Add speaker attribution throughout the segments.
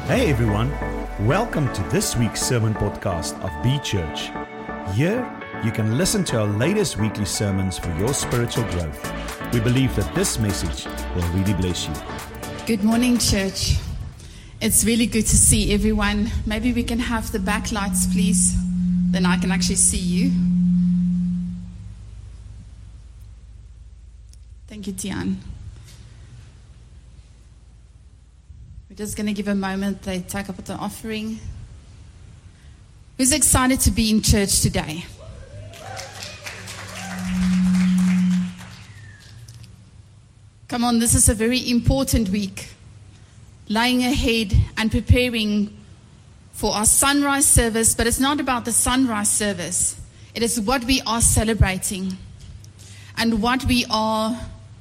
Speaker 1: Hey everyone, welcome to this week's sermon podcast of B Church. Here, you can listen to our latest weekly sermons for your spiritual growth. We believe that this message will really bless you.
Speaker 2: Good morning, church. It's really good to see everyone. Maybe we can have the backlights, please. Then I can actually see you. Thank you, Tian. We're just going to give a moment. They take up the offering. Who's excited to be in church today? Come on, this is a very important week. Lying ahead and preparing for our sunrise service, but it's not about the sunrise service. It is what we are celebrating and what we are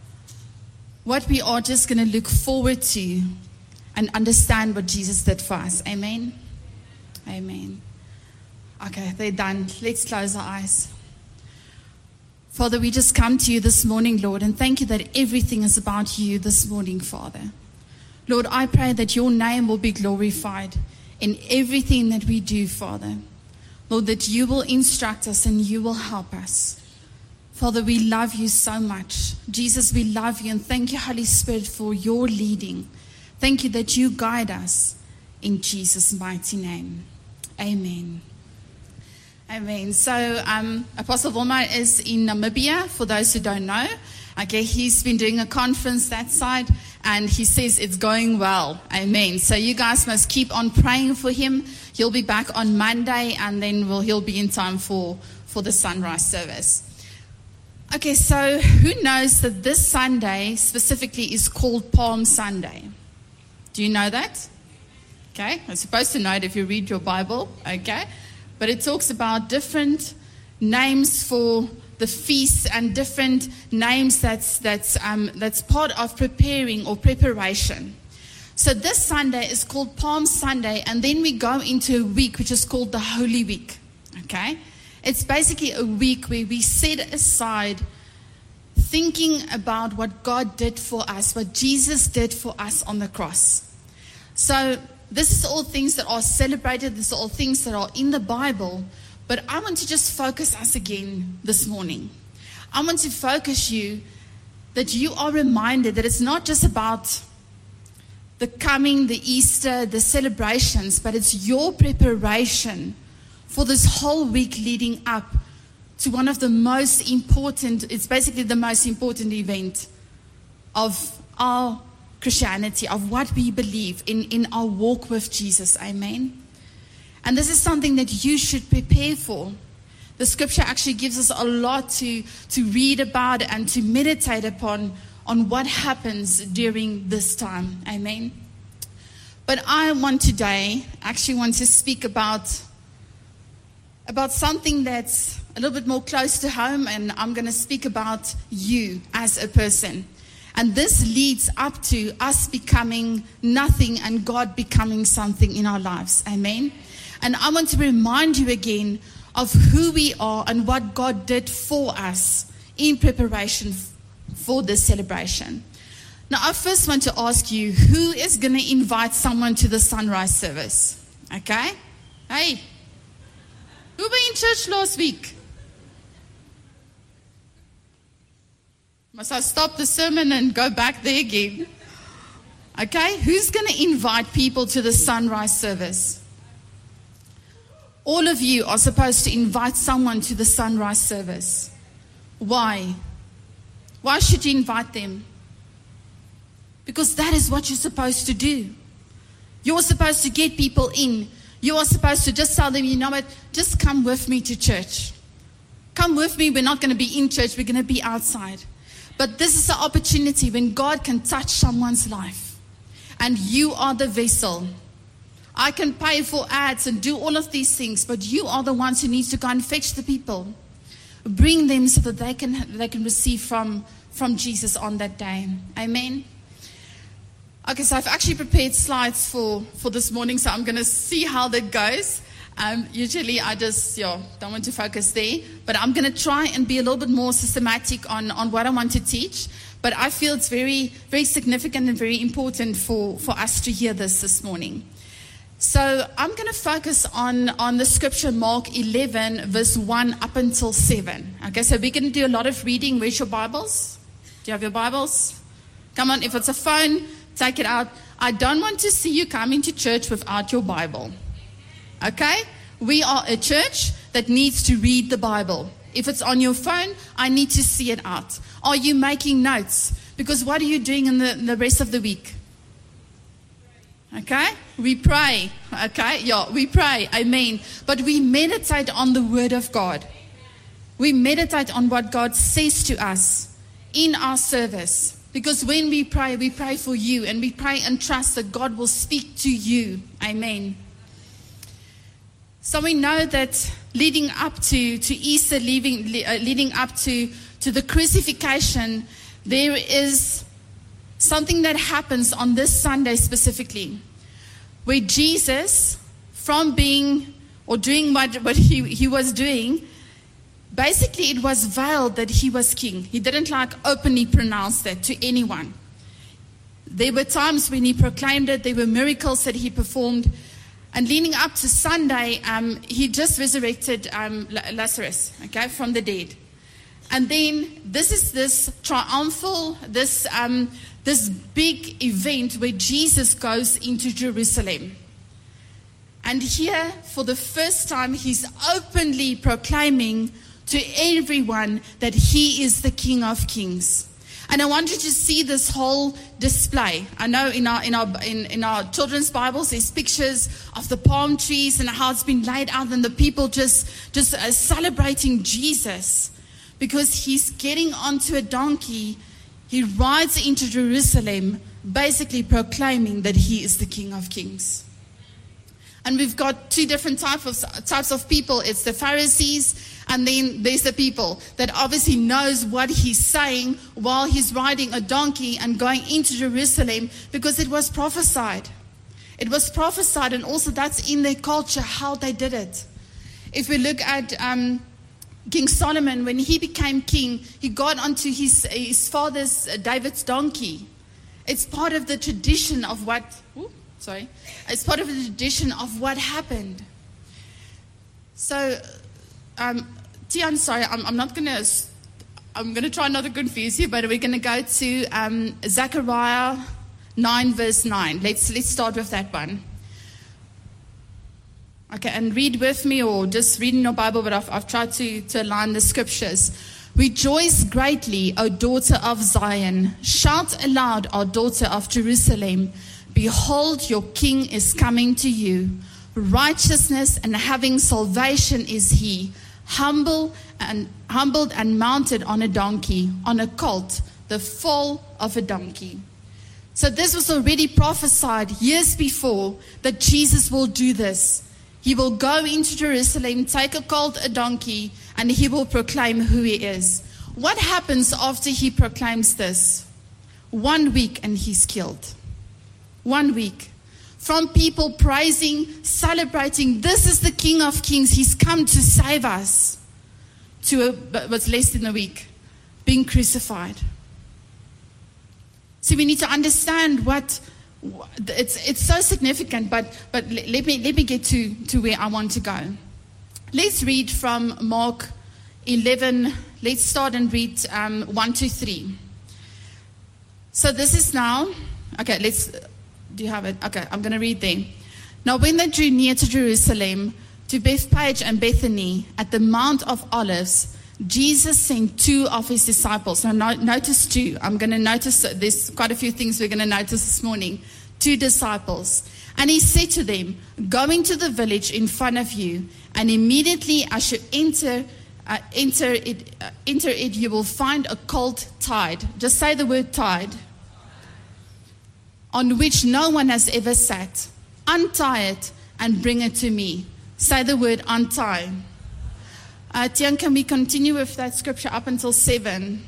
Speaker 2: just going to look forward to and understand what Jesus did for us. Amen? Amen. Okay, they're done. Let's close our eyes. Father, we just come to you this morning, Lord, and thank you that everything is about you this morning, Father. Lord, I pray that your name will be glorified in everything that we do, Father. Lord, that you will instruct us and you will help us. Father, we love you so much. Jesus, we love you, and thank you, Holy Spirit, for your leading. Thank you that you guide us in Jesus' mighty name. Amen. Amen. So Apostle Wilma is in Namibia, for those who don't know. Okay, he's been doing a conference that side, and he says it's going well. Amen. So you guys must keep on praying for him. He'll be back on Monday, and then he'll be in time for the sunrise service. Okay, so who knows that this Sunday specifically is called Palm Sunday? Do you know that? Okay, I'm supposed to know it if you read your Bible, okay? But it talks about different names for the feast and different names that's part of preparing or preparation. So this Sunday is called Palm Sunday, and then we go into a week which is called the Holy Week, okay? It's basically a week where we set aside thinking about what God did for us, what Jesus did for us on the cross. So this is all things that are celebrated. This is all things that are in the Bible. But I want to just focus us again this morning. I want to focus you that you are reminded that it's not just about the coming, the Easter, the celebrations, but it's your preparation for this whole week leading up to one of the most important, it's basically the most important event of our Christianity, of what we believe in our walk with Jesus. Amen. And this is something that you should prepare for. The scripture actually gives us a lot to read about and to meditate upon on what happens during this time. Amen. But I want to speak about something that's a little bit more close to home, and I'm going to speak about you as a person. And this leads up to us becoming nothing and God becoming something in our lives. Amen. And I want to remind you again of who we are and what God did for us in preparation for this celebration. Now, I first want to ask you, who is going to invite someone to the sunrise service? Okay? Hey, who were in church last week? Must I stop the sermon and go back there again? Okay, who's going to invite people to the sunrise service? All of you are supposed to invite someone to the sunrise service. Why? Why should you invite them? Because that is what you're supposed to do. You're supposed to get people in. You are supposed to just tell them, you know what, just come with me to church. Come with me, we're not going to be in church, we're going to be outside. But this is an opportunity when God can touch someone's life. And you are the vessel. I can pay for ads and do all of these things, but you are the ones who need to go and fetch the people. Bring them so that they can receive from Jesus on that day. Amen. Okay, so I've actually prepared slides for this morning, so I'm going to see how that goes. Usually I just don't want to focus there, but I'm going to try and be a little bit more systematic on what I want to teach. But I feel it's very, very significant and very important for us to hear this morning. So I'm going to focus on the scripture Mark 11, verse 1 up until 7. Okay, so we're going to do a lot of reading. Where's your Bibles? Do you have your Bibles? Come on, if it's a phone, take it out. I don't want to see you coming to church without your Bible. Okay? We are a church that needs to read the Bible. If it's on your phone, I need to see it out. Are you making notes? Because what are you doing in the rest of the week? Okay? We pray. Okay? Yeah, we pray. Amen. But we meditate on the Word of God. We meditate on what God says to us in our service. Because when we pray for you, and we pray and trust that God will speak to you. Amen. So we know that leading up to Easter, leading up to the crucifixion, there is something that happens on this Sunday specifically, where Jesus, from being or doing what he was doing, basically it was veiled that he was king. He didn't openly pronounce that to anyone. There were times when he proclaimed it. There were miracles that he performed. And leading up to Sunday, he just resurrected Lazarus, okay, from the dead. And then this triumphal, this big event where Jesus goes into Jerusalem. And here, for the first time, he's openly proclaiming to everyone that he is the King of Kings. And I want you to see this whole display. I know in our children's Bibles, there's pictures of the palm trees and how it's been laid out, and the people just celebrating Jesus. Because he's getting onto a donkey, he rides into Jerusalem, basically proclaiming that he is the King of Kings. And we've got two different types of people. It's the Pharisees, and then there's the people that obviously knows what he's saying while he's riding a donkey and going into Jerusalem, because it was prophesied. It was prophesied, and also that's in their culture, how they did it. If we look at King Solomon, when he became king, he got onto his father's David's donkey. It's part of the tradition of what... It's part of the tradition of what happened. So, Tian, sorry, I'm going to try not to confuse you, but we're going to go to Zechariah 9, verse 9. Let's start with that one. Okay, and read with me, or just read in your Bible, but I've tried to align the scriptures. Rejoice greatly, O daughter of Zion. Shout aloud, O daughter of Jerusalem. Behold, your king is coming to you. Righteousness and having salvation is he, humbled and mounted on a donkey, on a colt, the foal of a donkey. So this was already prophesied years before, that Jesus will do this. He will go into Jerusalem, take a colt, a donkey, and he will proclaim who he is. What happens after he proclaims this? 1 week and he's killed. 1 week. From people praising, celebrating, this is the King of Kings. He's come to save us. To what's less than a week, being crucified. So we need to understand what it's so significant. But let me get to where I want to go. Let's read from Mark 11. Let's start and read 1 to 3. So this is now. Okay, do you have it? Okay, I'm going to read there. Now when they drew near to Jerusalem, to Bethphage and Bethany, at the Mount of Olives, Jesus sent 2 of his disciples. Now notice 2. I'm going to notice, there's quite a few things we're going to notice this morning. 2 disciples. And he said to them, go into the village in front of you, and immediately as you enter it, you will find a colt tied. Just say the word tied. On which no one has ever sat. Untie it and bring it to me. Say the word untie. Tian, can we continue with that scripture up until 7?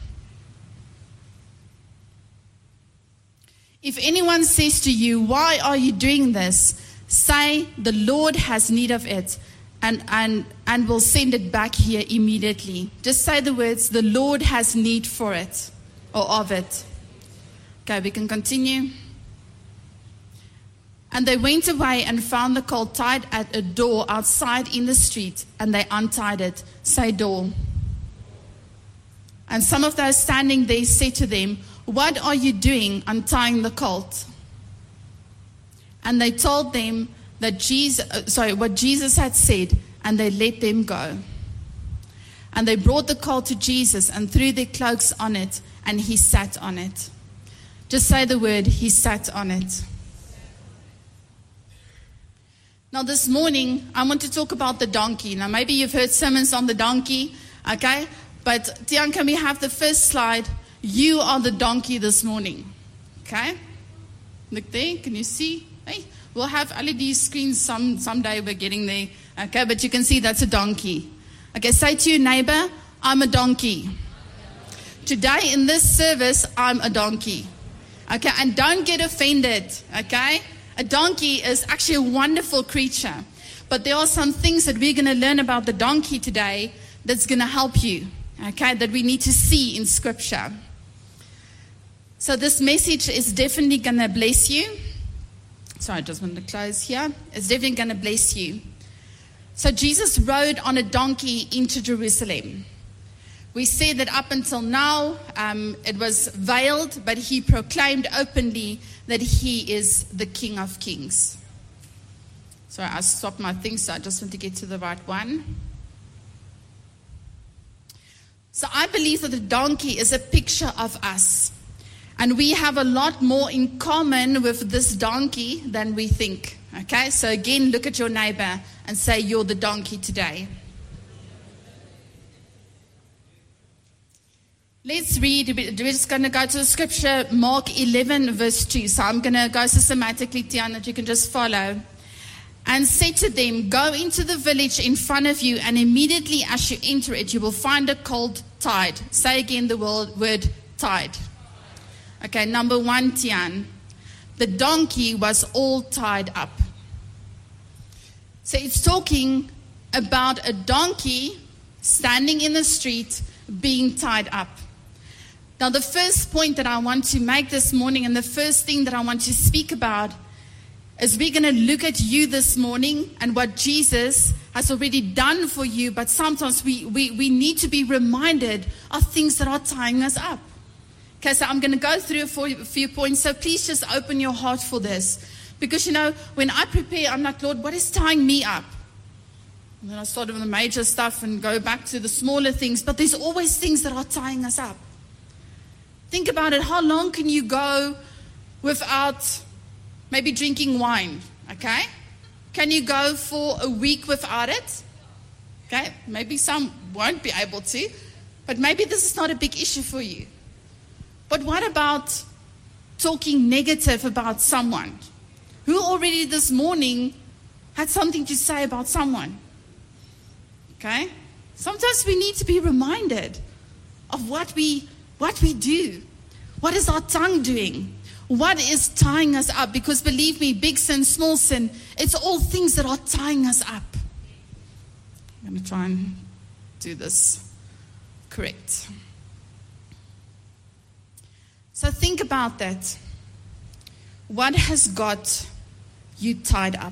Speaker 2: If anyone says to you, why are you doing this? Say, the Lord has need of it, and will send it back here immediately. Just say the words, the Lord has need for it, or of it. Okay, we can continue. And they went away and found the colt tied at a door outside in the street, and they untied it. Say door. And some of those standing there said to them, "What are you doing untying the colt?" And they told them that what Jesus had said, and they let them go. And they brought the colt to Jesus and threw their cloaks on it, and he sat on it. Just say the word, he sat on it. Now this morning, I want to talk about the donkey. Now maybe you've heard sermons on the donkey, okay? But Tian, can we have the first slide? You are the donkey this morning, okay? Look there, can you see? Hey, we'll have LED screens someday, we're getting there, okay? But you can see that's a donkey. Okay, say to your neighbor, I'm a donkey. Today in this service, I'm a donkey. Okay, and don't get offended, okay? A donkey is actually a wonderful creature. But there are some things that we're going to learn about the donkey today that's going to help you, okay, that we need to see in Scripture. So this message is definitely going to bless you. Sorry, I just want to close here. It's definitely going to bless you. So Jesus rode on a donkey into Jerusalem. We said that up until now, it was veiled, but he proclaimed openly that he is the King of Kings. Sorry, I stopped my thing, so I just want to get to the right one. So I believe that the donkey is a picture of us. And we have a lot more in common with this donkey than we think. Okay, so again, look at your neighbor and say, you're the donkey today. Let's read. We're just going to go to the scripture, Mark 11, verse 2. So I'm going to go systematically, Tian, that you can just follow. And said to them, go into the village in front of you, and immediately as you enter it, you will find a colt tied. Say again the word tied. Okay, number one, Tian. The donkey was all tied up. So it's talking about a donkey standing in the street being tied up. Now, the first point that I want to make this morning, and the first thing that I want to speak about, is we're going to look at you this morning and what Jesus has already done for you, but sometimes we need to be reminded of things that are tying us up. Okay, so I'm going to go through a few points, so please just open your heart for this. Because, when I prepare, I'm like, Lord, what is tying me up? And then I start with the major stuff and go back to the smaller things, but there's always things that are tying us up. Think about it. How long can you go without maybe drinking wine? Okay? Can you go for a week without it? Okay? Maybe some won't be able to, but maybe this is not a big issue for you. But what about talking negative about someone? Who already this morning had something to say about someone? Okay? Sometimes we need to be reminded of what we do. What is our tongue doing? What is tying us up? Because believe me, big sin, small sin, it's all things that are tying us up. I'm going to try and do this correct. So think about that. What has got you tied up?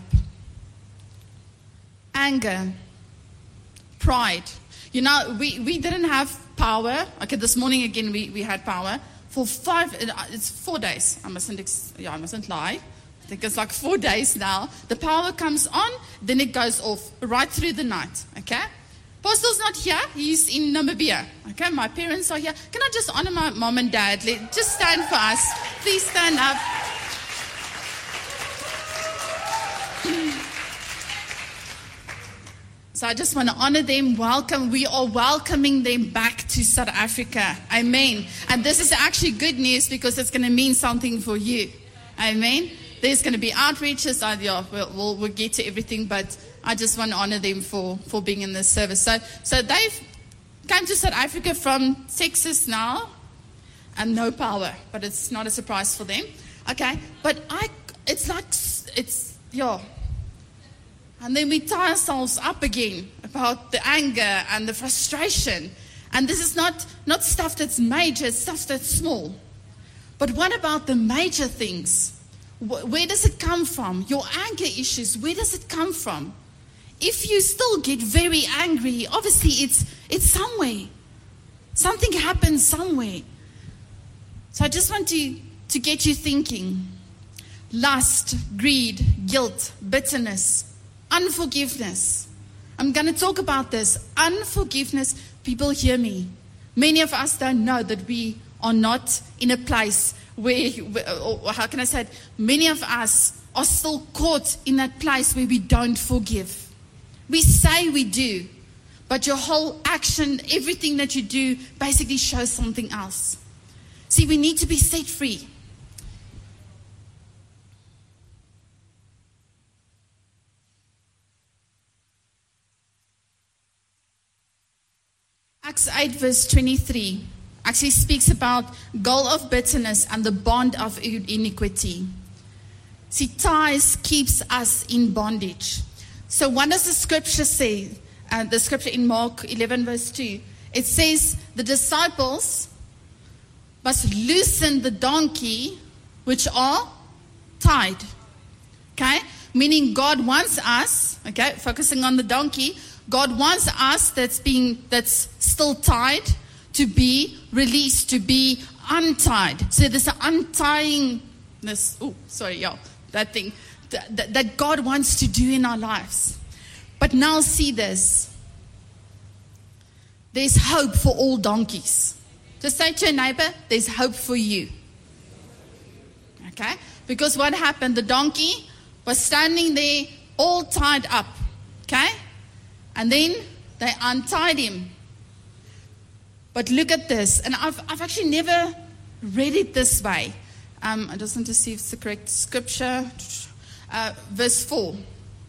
Speaker 2: Anger, pride. We didn't have power. Okay, this morning again we had power for 4 days. I mustn't lie. I think it's like 4 days now. The power comes on, then it goes off right through the night. Okay? Apostel's not here. He's in Namibia. Okay, my parents are here. Can I just honor my mom and dad? Just stand for us. Please stand up. So I just want to honor them, welcome. We are welcoming them back to South Africa. Amen. And this is actually good news because it's going to mean something for you. Amen. There's going to be outreaches. We'll get to everything, but I just want to honor them for being in this service. So they've come to South Africa from Texas now, and no power, but it's not a surprise for them. Okay, but and then we tie ourselves up again about the anger and the frustration. And this is not stuff that's major, it's stuff that's small. But what about the major things? Where does it come from? Your anger issues, where does it come from? If you still get very angry, obviously it's somewhere. Something happens somewhere. So I just want to get you thinking. Lust, greed, guilt, bitterness, unforgiveness. I'm going to talk about this. Unforgiveness. People hear me. Many of us don't know that we are not in a place where, or how can I say it? Many of us are still caught in that place where we don't forgive. We say we do, but your whole action, everything that you do, basically shows something else. See, we need to be set free. Acts 8 verse 23 actually speaks about gall of bitterness and the bond of iniquity. See, ties keeps us in bondage. So what does the scripture say? The scripture in Mark 11 verse 2. It says the disciples must loosen the donkey which are tied. Okay? Meaning God wants us, okay, focusing on the donkey, God wants us that's still tied to be released, to be untied. So there's an untying that thing that God wants to do in our lives. But now see this. There's hope for all donkeys. Just say to your neighbor, there's hope for you. Okay? Because what happened? The donkey was standing there all tied up. Okay? And then they untied him. But look at this. And I've actually never read it this way. I just want to see if it's the correct scripture. Verse 4.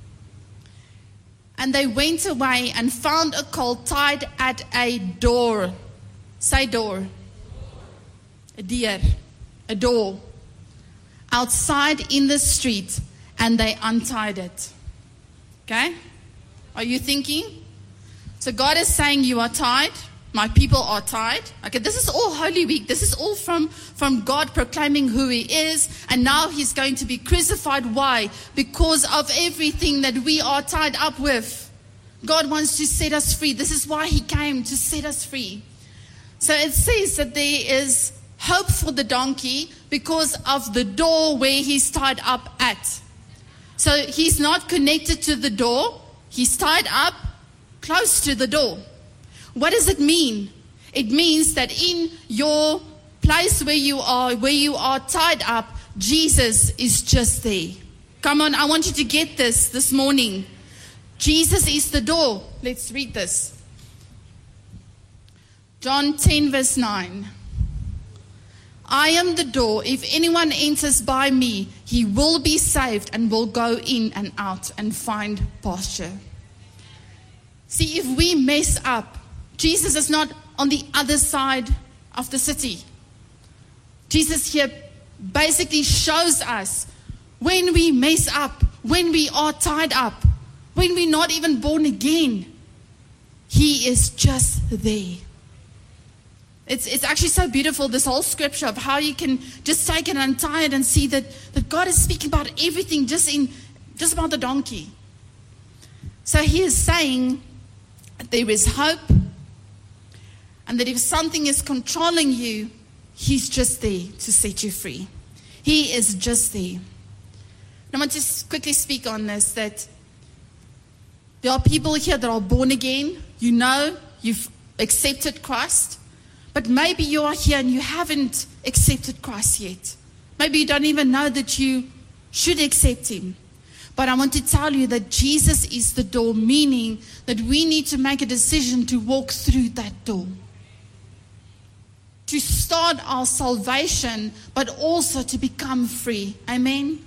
Speaker 2: And they went away and found a colt tied at a door. Say door. A deer. A door. Outside in the street. And they untied it. Okay? Are you thinking? So God is saying you are tied. My people are tied. Okay, this is all Holy Week. This is all from God proclaiming who He is. And now He's going to be crucified. Why? Because of everything that we are tied up with. God wants to set us free. This is why He came, to set us free. So it says that there is hope for the donkey because of the door where he's tied up at. So he's not connected to the door. He's tied up close to the door. What does it mean? It means that in your place where you are tied up, Jesus is just there. Come on, I want you to get this morning. Jesus is the door. Let's read this. John 10 verse 9. I am the door. If anyone enters by me, he will be saved and will go in and out and find pasture. See, if we mess up, Jesus is not on the other side of the city. Jesus here basically shows us when we mess up, when we are tied up, when we're not even born again, He is just there. It's actually so beautiful, this whole scripture of how you can just take it and untie it and see that God is speaking about everything just about the donkey. So He is saying that there is hope, and that if something is controlling you, He's just there to set you free. He is just there. And I want to quickly speak on this, that there are people here that are born again. You know, you've accepted Christ. But maybe you are here and you haven't accepted Christ yet. Maybe you don't even know that you should accept Him. But I want to tell you that Jesus is the door, meaning that we need to make a decision to walk through that door. To start our salvation, but also to become free. Amen?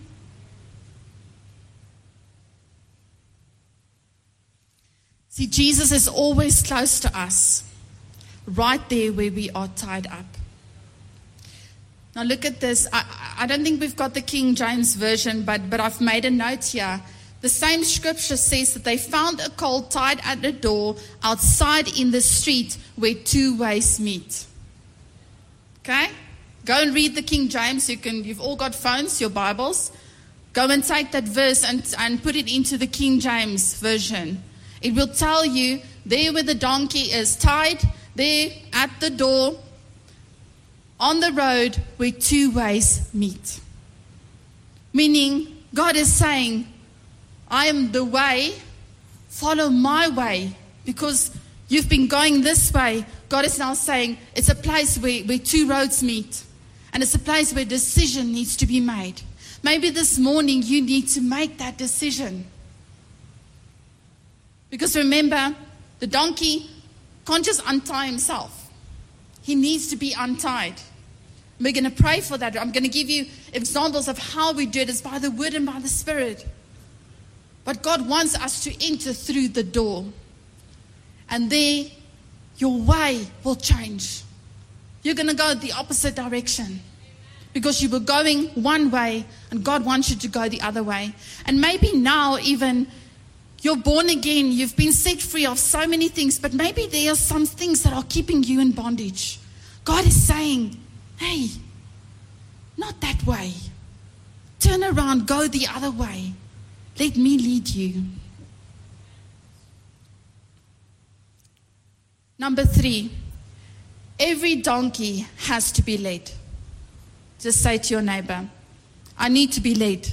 Speaker 2: See, Jesus is always close to us. Right there where we are tied up. Now look at this. I don't think we've got the King James Version, but I've made a note here. The same scripture says that they found a colt tied at the door outside in the street where two ways meet. Okay? Go and read the King James. You've all got phones, your Bibles. Go and take that verse and put it into the King James version. It will tell you there where the donkey is tied, there at the door, on the road where two ways meet. Meaning, God is saying, I am the way, follow my way. Because you've been going this way, God is now saying, it's a place where two roads meet. And it's a place where decision needs to be made. Maybe this morning you need to make that decision. Because remember, the donkey can't just untie himself. He needs to be untied. We're going to pray for that. I'm going to give you examples of how we do it. It's by the Word and by the Spirit. But God wants us to enter through the door. And there, your way will change. You're going to go the opposite direction. Because you were going one way and God wants you to go the other way. And maybe now even you're born again, you've been set free of so many things, but maybe there are some things that are keeping you in bondage. God is saying, hey, not that way. Turn around, go the other way. Let me lead you. Number 3, every donkey has to be led. Just say to your neighbor, I need to be led.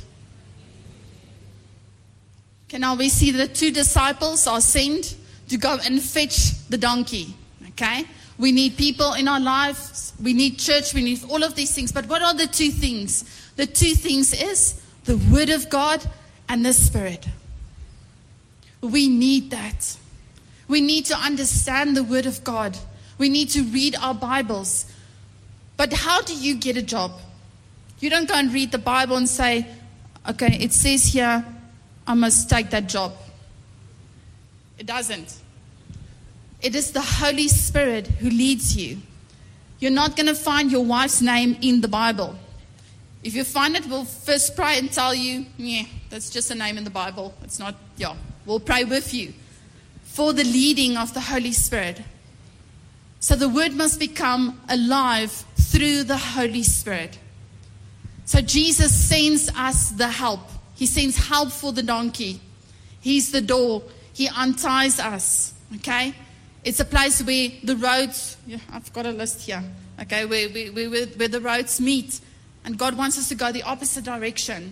Speaker 2: Okay, now we see the 2 disciples are sent to go and fetch the donkey. Okay? We need people in our lives. We need church. We need all of these things. But what are the 2 things? The 2 things is the Word of God and the Spirit. We need that. We need to understand the Word of God. We need to read our Bibles. But how do you get a job? You don't go and read the Bible and say, okay, it says here, I must take that job. It doesn't. It is the Holy Spirit who leads you. You're not going to find your wife's name in the Bible. If you find it, we'll first pray and tell you, yeah, that's just a name in the Bible. It's not, yeah. We'll pray with you for the leading of the Holy Spirit. So the Word must become alive through the Holy Spirit. So Jesus sends us the help. He sends help for the donkey. He's the door. He unties us. Okay? It's a place where the roads, yeah, I've got a list here. Okay, where the roads meet. And God wants us to go the opposite direction.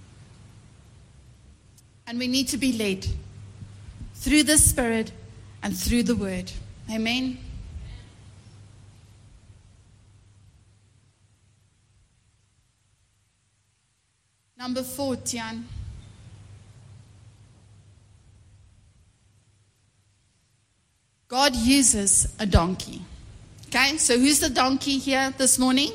Speaker 2: And we need to be led through the Spirit and through the Word. Amen. Number 4, Tian. God uses a donkey. Okay, so who's the donkey here this morning?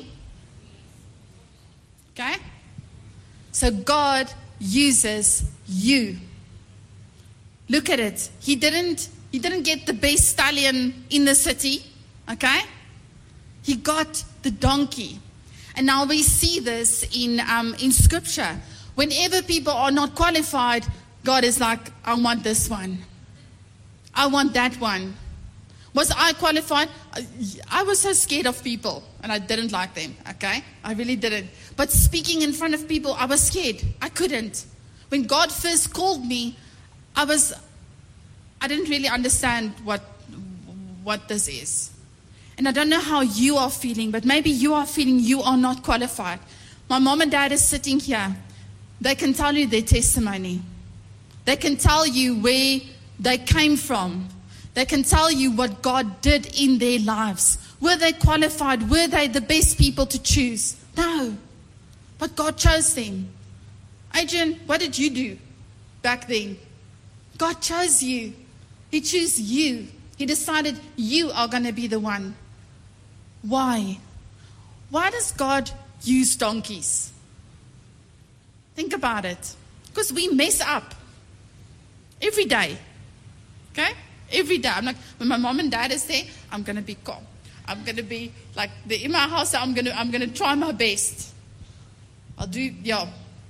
Speaker 2: Okay? So God uses you. Look at it. He didn't get the best stallion in the city. Okay? He got the donkey. And now we see this in Scripture. Whenever people are not qualified, God is like, I want this one. I want that one. Was I qualified? I was so scared of people, and I didn't like them, okay? I really didn't. But speaking in front of people, I was scared. I couldn't. When God first called me, I didn't really understand what this is. And I don't know how you are feeling, but maybe you are feeling you are not qualified. My mom and dad is sitting here. They can tell you their testimony. They can tell you where they came from. They can tell you what God did in their lives. Were they qualified? Were they the best people to choose? No. But God chose them. Adrian, what did you do back then? God chose you. He chose you. He decided you are going to be the one. Why? Why does God use donkeys? Think about it. Because we mess up every day. Okay? Every day. I'm like, when my mom and dad is there, I'm going to be calm. I'm going to be like, in my house, I'm going to try my best. I'll do, yeah.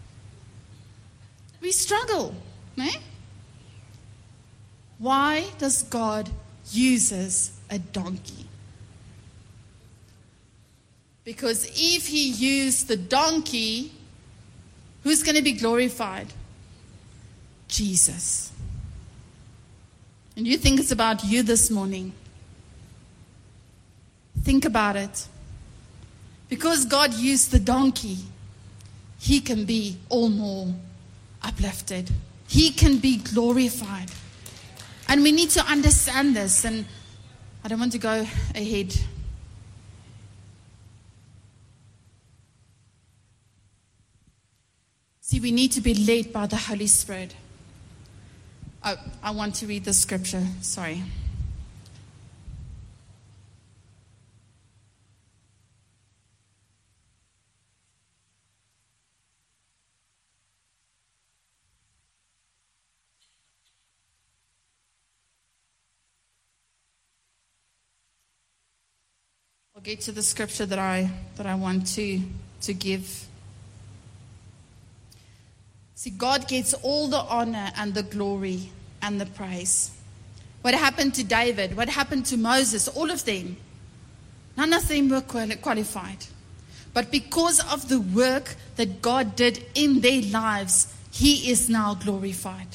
Speaker 2: We struggle. Eh? Why does God use a donkey? Because if he used the donkey, who's going to be glorified? Jesus. And you think it's about you this morning. Think about it. Because God used the donkey, he can be all more uplifted. He can be glorified. And we need to understand this. And I don't want to go ahead. See, we need to be led by the Holy Spirit. I want to read the scripture. Sorry. I'll get to the scripture that I want to give. See, God gets all the honor and the glory and the praise. What happened to David? What happened to Moses? All of them. None of them were qualified. But because of the work that God did in their lives, he is now glorified.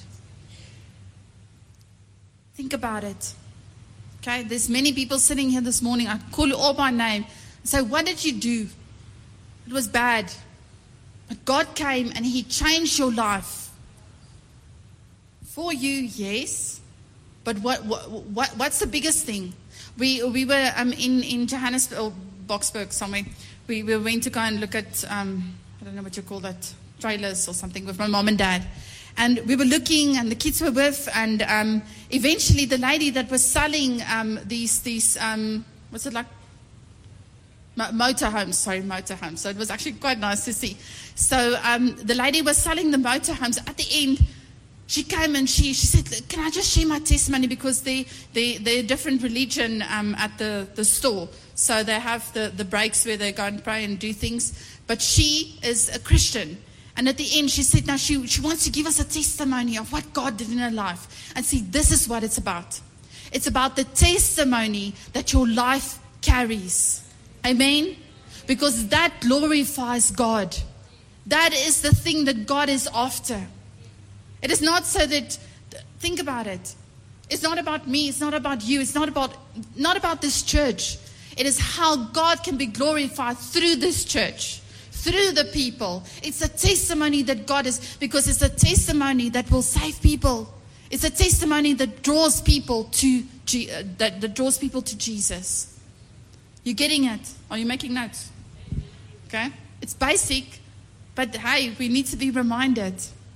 Speaker 2: Think about it. Okay, there's many people sitting here this morning. I call you all by name and say, what did you do? It was bad. But God came and he changed your life. For you, yes. But what's the biggest thing? We were in Johannesburg or Boksburg somewhere. We went to go and look at I don't know what you call that, trailers or something with my mom and dad. And we were looking, and the kids were with, and eventually the lady that was selling these what's it like? Motorhomes. So it was actually quite nice to see. So the lady was selling the motorhomes. At the end, she came and she said, "Can I just share my testimony?" Because they're a different religion at the store. So they have the breaks where they go and pray and do things. But she is a Christian. And at the end, she said, now she wants to give us a testimony of what God did in her life. And see, this is what it's about. It's about the testimony that your life carries. Amen? Because that glorifies God. That is the thing that God is after. It is not so that, think about it. It's not about me. It's not about you. It's not about this church. It is how God can be glorified through this church. Through the people. It's a testimony that God is, because it's a testimony that will save people. It's a testimony that draws people to that draws people to Jesus. You getting it? Are you making notes? Okay? It's basic, but hey, we need to be reminded.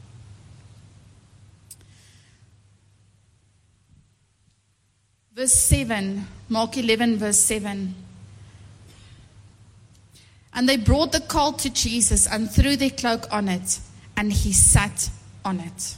Speaker 2: Verse 7, Mark 11, verse 7. And they brought the colt to Jesus and threw their cloak on it, and he sat on it.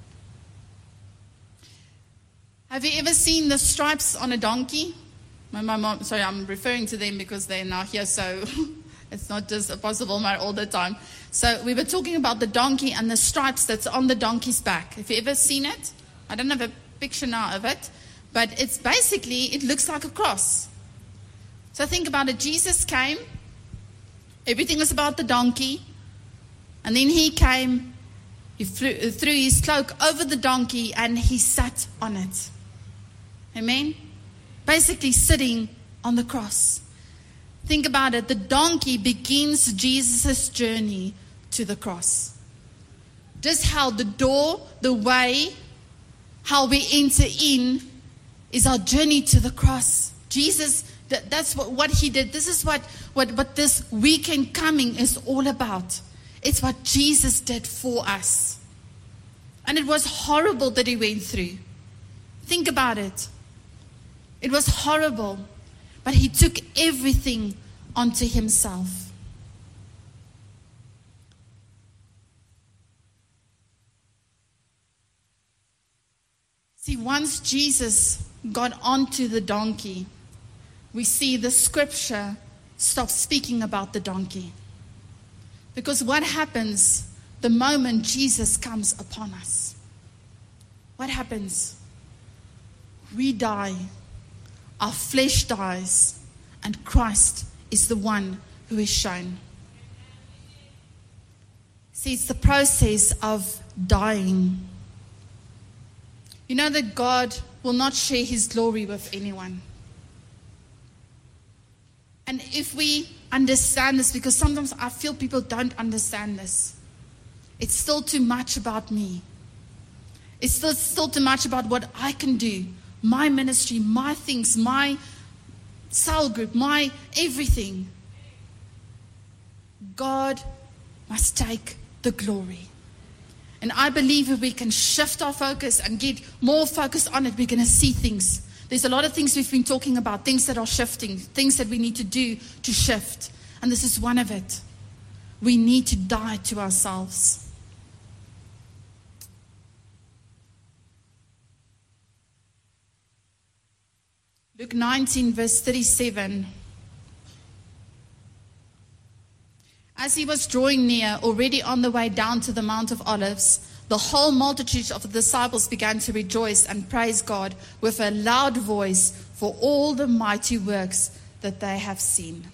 Speaker 2: Have you ever seen the stripes on a donkey? My mom, sorry, I'm referring to them because they're now here, so it's not just a possible matter all the time. So we were talking about the donkey and the stripes that's on the donkey's back. Have you ever seen it? I don't have a picture now of it, but it's basically, it looks like a cross. So think about it. Jesus came. Everything was about the donkey. And then he came, he threw his cloak over the donkey, and he sat on it. Amen? Basically sitting on the cross. Think about it. The donkey begins Jesus' journey to the cross. Just how the door, the way, how we enter in is our journey to the cross. Jesus, that's what he did. This is what this weekend coming is all about. It's what Jesus did for us. And it was horrible that he went through. Think about it. It was horrible. But he took everything onto himself. See, once Jesus got onto the donkey, we see the scripture stop speaking about the donkey. Because what happens the moment Jesus comes upon us? What happens? We die. Our flesh dies. And Christ is the one who is shown. See, it's the process of dying. You know that God will not share his glory with anyone. And if we understand this, because sometimes I feel people don't understand this, it's still too much about me. It's still too much about what I can do, my ministry, my things, my cell group, my everything. God must take the glory. And I believe if we can shift our focus and get more focused on it, we're going to see things. There's a lot of things we've been talking about, things that are shifting, things that we need to do to shift. And this is one of it. We need to die to ourselves. Luke 19, verse 37. As he was drawing near, already on the way down to the Mount of Olives, the whole multitude of the disciples began to rejoice and praise God with a loud voice for all the mighty works that they have seen.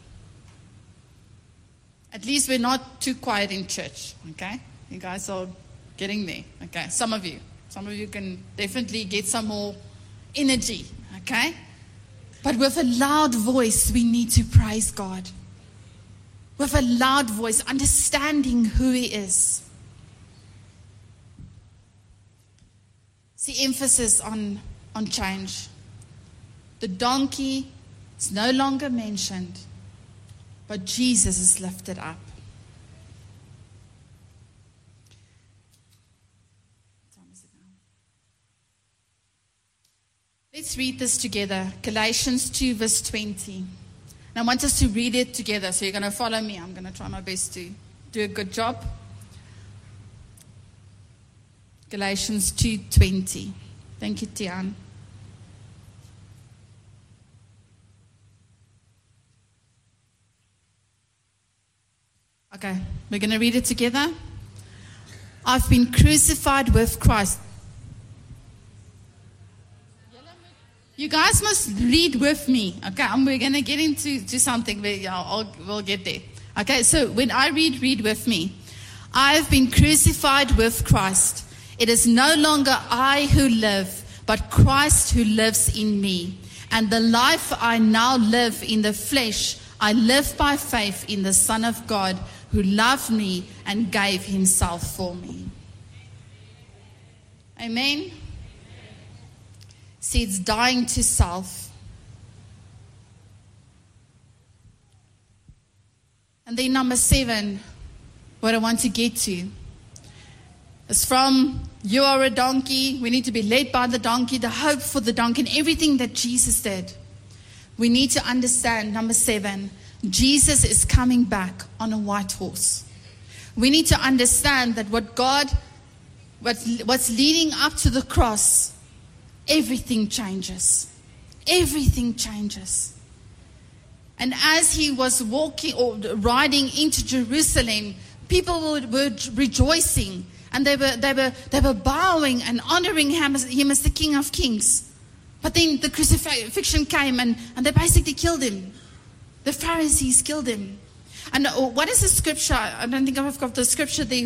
Speaker 2: At least we're not too quiet in church, okay? You guys are getting there, okay? Some of you can definitely get some more energy, okay? But with a loud voice, we need to praise God. With a loud voice, understanding who he is. See, emphasis on change. The donkey is no longer mentioned, but Jesus is lifted up. Let's read this together. Galatians 2 verse 20. And I want us to read it together. So you're going to follow me. I'm going to try my best to do a good job. Galatians 2:20. Thank you, Tian. Okay, we're going to read it together. I've been crucified with Christ. You guys must read with me. Okay, we're going to get into something. We'll get there. Okay, so when I read with me. I've been crucified with Christ. It is no longer I who live, but Christ who lives in me. And the life I now live in the flesh, I live by faith in the Son of God who loved me and gave himself for me. Amen. See, it's dying to self. And then number 7, what I want to get to, is from you are a donkey, we need to be led by the donkey, the hope for the donkey, and everything that Jesus did. We need to understand, number 7, Jesus is coming back on a white horse. We need to understand that what's leading up to the cross, everything changes. Everything changes. And as he was walking or riding into Jerusalem, people were rejoicing, and they were bowing and honoring him as the King of Kings. But then the crucifixion came, and they basically killed him. The Pharisees killed him. And what is the scripture? I don't think I've got the scripture there.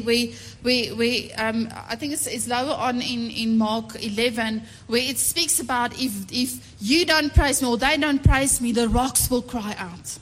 Speaker 2: I think it's lower on in Mark 11, where it speaks about if you don't praise me or they don't praise me, the rocks will cry out.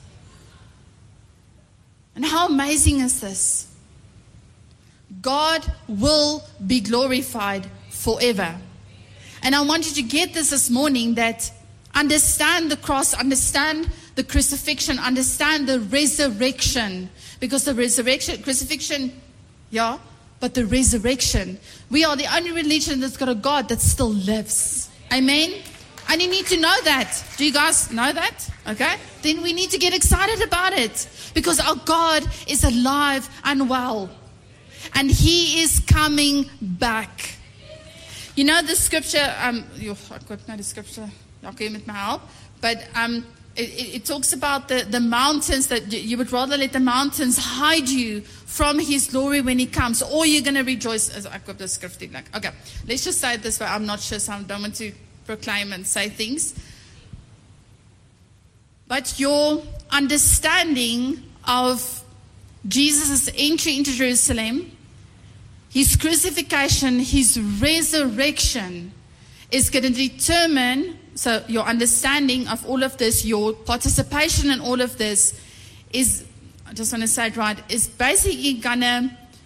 Speaker 2: And how amazing is this? God will be glorified forever. And I want you to get this morning, that understand the cross, understand the crucifixion, understand the resurrection. Because the crucifixion, yeah, but the resurrection. We are the only religion that's got a God that still lives. Amen? And you need to know that. Do you guys know that? Okay? Then we need to get excited about it. Because our God is alive and well. And he is coming back. You know the scripture, I've got no scripture, y'all can with my help, but it talks about the mountains, that you would rather let the mountains hide you from his glory when he comes, or you're going to rejoice. I've got the scripture, okay, let's just say it this way. I'm not sure, so I don't want to proclaim and say things. But your understanding of Jesus' entry into Jerusalem, his crucifixion, his resurrection is going to determine, so your understanding of all of this, your participation in all of this is, I just want to say it right, is basically going to,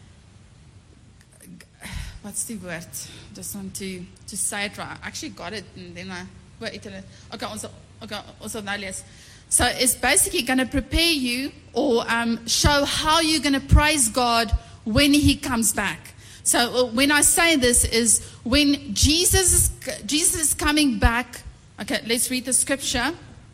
Speaker 2: what's the word? I just want to say it right. I actually got it and then also lees. So it's basically going to prepare you or show how you're going to praise God when he comes back. So when I say this is when Jesus is coming back. Okay, let's read the scripture.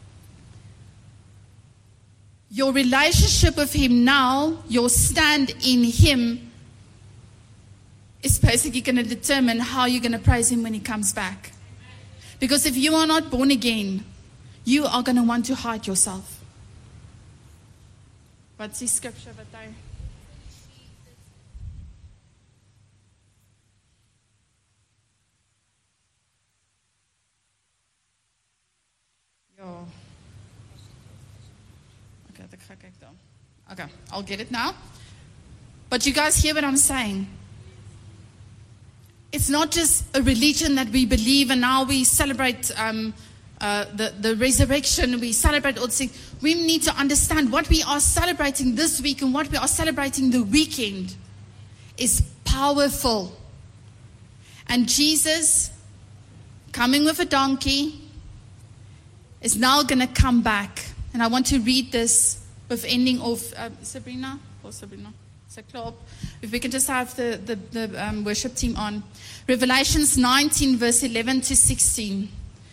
Speaker 2: Your relationship with him now, your stand in him, is basically going to determine how you're going to praise him when he comes back. Because if you are not born again, you are going to want to hide yourself. What's the scripture that I... Okay, I'll get it now. But you guys hear what I'm saying? It's not just a religion that we believe and now we celebrate the resurrection, we celebrate all these things. We need to understand what we are celebrating this week and what we are celebrating the weekend is powerful. And Jesus, coming with a donkey, is now going to come back. And I want to read this with ending off. Sabrina? If we can just have the worship team on. Revelations 19, verse 11 to 16.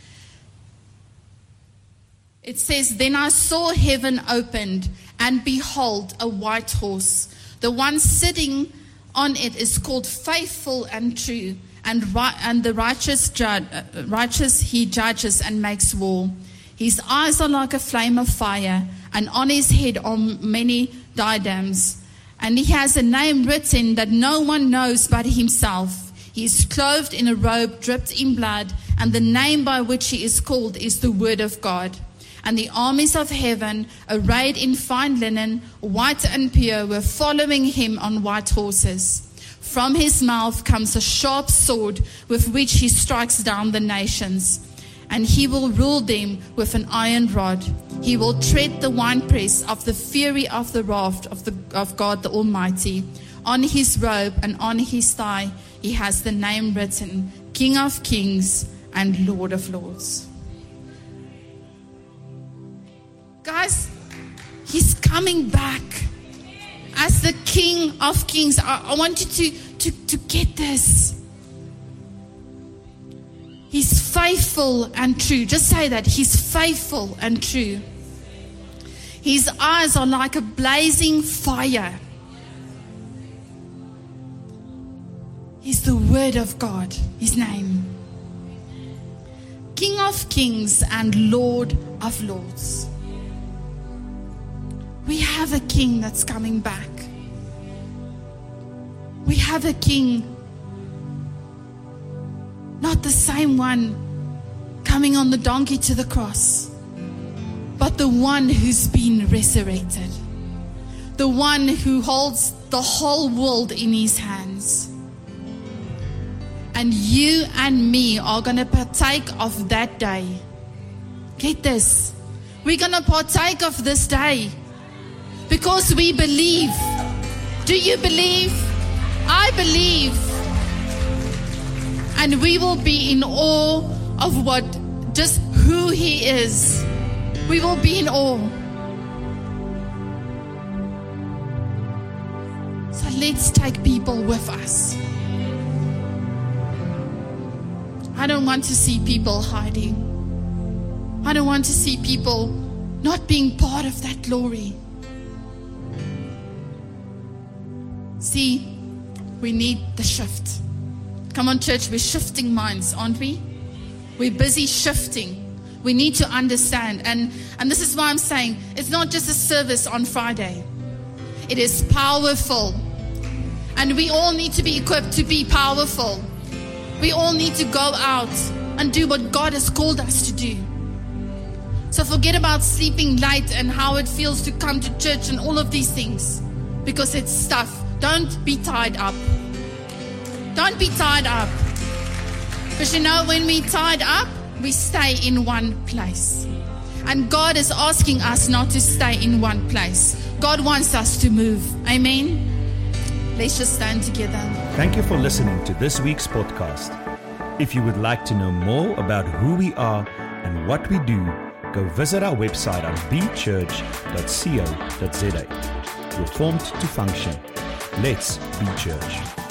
Speaker 2: It says, Then I saw heaven opened, and behold, a white horse. The one sitting on it is called Faithful and True, and the righteous he judges and makes war. His eyes are like a flame of fire, and on his head are many diadems. And he has a name written that no one knows but himself. He is clothed in a robe dripped in blood, and the name by which he is called is the Word of God. And the armies of heaven, arrayed in fine linen, white and pure, were following him on white horses. From his mouth comes a sharp sword with which he strikes down the nations. And he will rule them with an iron rod. He will tread the winepress of the fury of the wrath of God the Almighty. On his robe and on his thigh he has the name written, King of Kings and Lord of Lords. Guys, he's coming back as the King of Kings. I want you to get this. He's faithful and true. Just say that. He's faithful and true. His eyes are like a blazing fire. He's the Word of God, his name. King of Kings and Lord of Lords. We have a king that's coming back. We have a king, not the same one coming on the donkey to the cross, but the one who's been resurrected. The one who holds the whole world in his hands. And you and me are going to partake of that day. Get this. We're going to partake of this day because we believe. Do you believe? I believe. And we will be in awe of just who he is. We will be in awe. So let's take people with us. I don't want to see people hiding. I don't want to see people not being part of that glory. See, we need the shift. Come on, church, we're shifting minds, aren't we? We're busy shifting. We need to understand. And this is why I'm saying it's not just a service on Friday. It is powerful. And we all need to be equipped to be powerful. We all need to go out and do what God has called us to do. So forget about sleeping late and how it feels to come to church and all of these things, because it's stuff. Don't be tied up. Don't be tied up. Because you know, when we're tied up, we stay in one place. And God is asking us not to stay in one place. God wants us to move. Amen. Let's just stand together.
Speaker 1: Thank you for listening to this week's podcast. If you would like to know more about who we are and what we do, go visit our website at bchurch.co.za. We're formed to function. Let's be church.